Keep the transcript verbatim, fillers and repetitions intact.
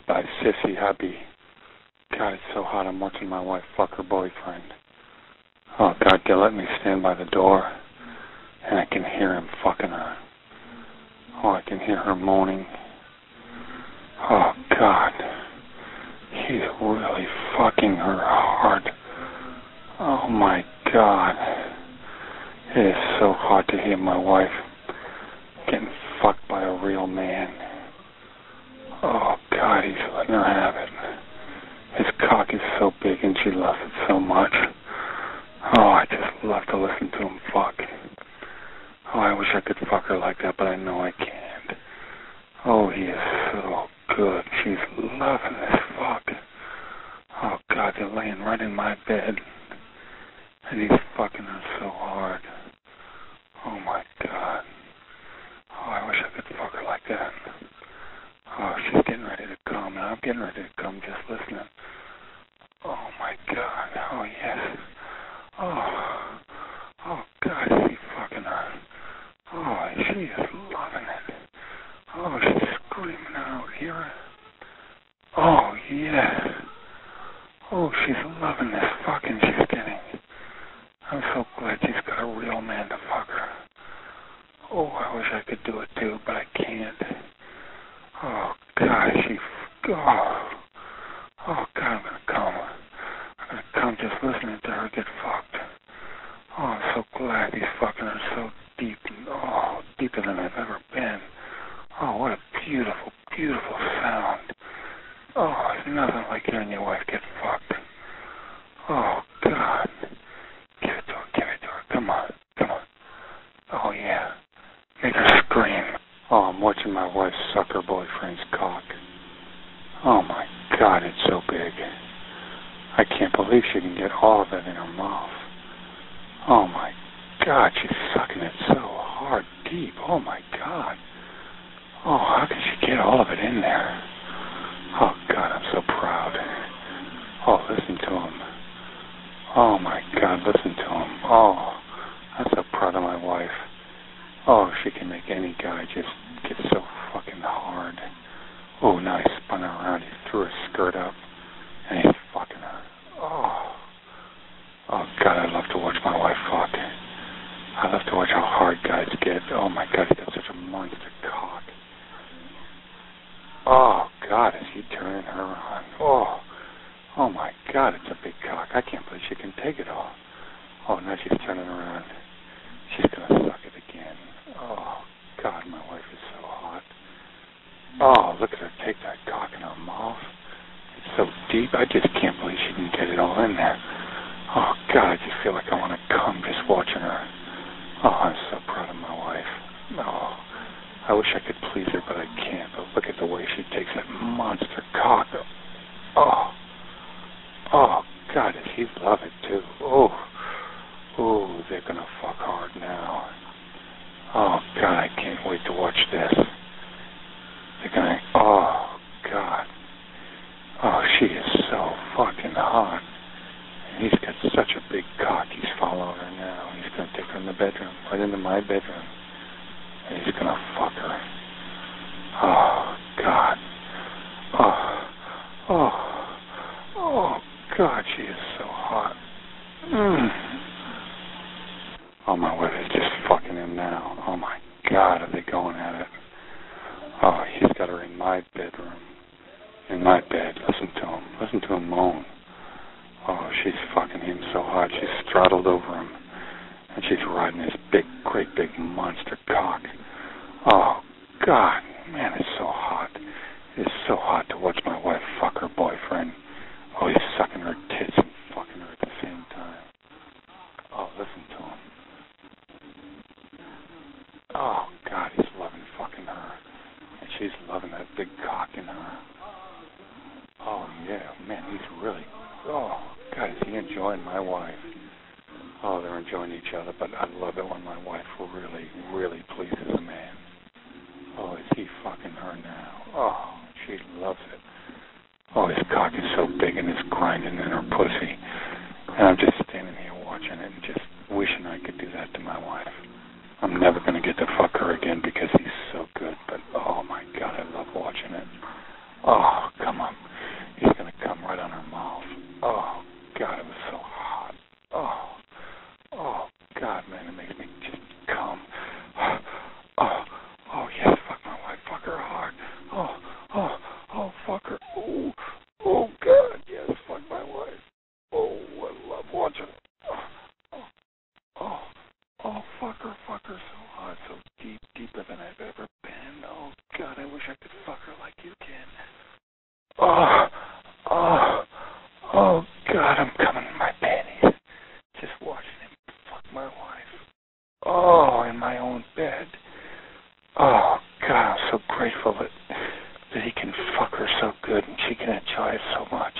by Sissy Hubby. God, it's so hot. I'm watching my wife fuck her boyfriend. Oh, God, they let me stand by the door, and I can hear him fucking her. Oh, I can hear her moaning. Oh, God. He's really fucking her hard. Oh, my God. It is so hot to hear my wife getting fucked by a real man. Oh, God, he's letting her have it. His cock is so big and she loves it so much. Oh, I just love to listen to him fuck. Oh, I wish I could fuck her like that, but I know I can't. Oh, he is so good. She's loving this fuck. Oh, God, they're laying right in my bed. And he's fucking her so hard. Oh, my God. Oh, I wish I could fuck her like that. Oh, she's getting ready to come, and I'm getting ready to come just listening. Oh, my God. Oh, yes. Oh, oh, God, is he fucking her? Oh, she is loving it. Oh, she's screaming out. Hear her? Oh, yeah. Oh, she's loving this fucking she's getting. I'm so glad she's got a real man to fuck her. Oh, I wish I could do it too, but I can't. Oh, God, she... Oh, oh God, I'm going to come. I'm going to come just listening to her get fucked. Oh, I'm so glad he's fucking her so deep. Oh, deeper than I've ever been. Oh, what a beautiful, beautiful sound. Oh, there's nothing like hearing your wife get fucked. Oh, God. Give it to her, give it to her. Come on, come on. Oh, yeah. Make her scream. Oh, I'm watching my wife suck her boyfriend's cock. Oh, my God, it's so big. I can't believe she can get all of it in her mouth. Oh, my God, she's sucking it so hard, deep. Oh, my God. Oh, how can she get all of it in there? Oh, God, I'm so proud. Oh, listen to him. Oh, my God, listen to him. Oh, I'm so proud of my wife. Oh, she can make any guy just get so fucking hard. Oh, now he spun her around. He threw her skirt up, and he's fucking her. Oh, oh, God, I love to watch my wife fuck. I love to watch how hard guys get. Oh, my God, he's got such a monster cock. Oh, God, is he turning her on? Oh, oh, my God, it's a big cock. I can't believe she can take it all. Oh, now she's turning around. She's going to suck it again. Oh, God, my wife is so hot. Oh, look at her take that cock in her mouth. It's so deep. I just can't believe she can get it all in there. Oh, God, I just feel like I want to come just watching her. Oh, I'm so proud of my wife. Oh, I wish I could please her, but I can't. But look at the way she takes that monster cock. Oh, oh, God, does he love it, too? Oh, oh, they're going to fuck hard now. Oh, God, I can't wait to watch this. They're going to, oh, God. Oh, she is so fucking hot. And he's got such a big cock, he's following her now. He's going to take her in the bedroom, right into my bedroom. And he's going to fuck her. Oh, God. Oh, oh, oh, God, she is so hot. Mm. Oh, my wife is just fucking him now. Oh, my God, are they going at it? Oh, he's got her in my bedroom. In my bed. Listen to him. Listen to him moan. Oh, she's fucking him so hard. She's straddled over him. And she's riding his big, great big monster cock. Oh, God. Man, it's so hot. It's so hot to watch my wife fuck her boyfriend. Oh, he's sucking her tits and fucking her at the same time. Oh, listen to him. Oh, God, he's loving fucking her. And she's loving that big cock in her. Oh, yeah, man, he's really, oh, God, is he enjoying my wife? Oh, they're enjoying each other, but I love it when my wife really, really pleases a man. Oh, is he fucking her now? Oh, she loves it. Oh, his cock is so big and it's grinding in her pussy. And I'm just standing here watching it and just wishing I could do that to my wife. I'm never going to get to fuck her again because he's so good, but oh, my God, I love watching it. Oh, come on. Oh, fuck her, fuck her so hard, so deep, deeper than I've ever been. Oh, God, I wish I could fuck her like you can. Oh, oh, oh, God, I'm coming in my panties. Just watching him fuck my wife. Oh, in my own bed. Oh, God, I'm so grateful that, that he can fuck her so good and she can enjoy it so much.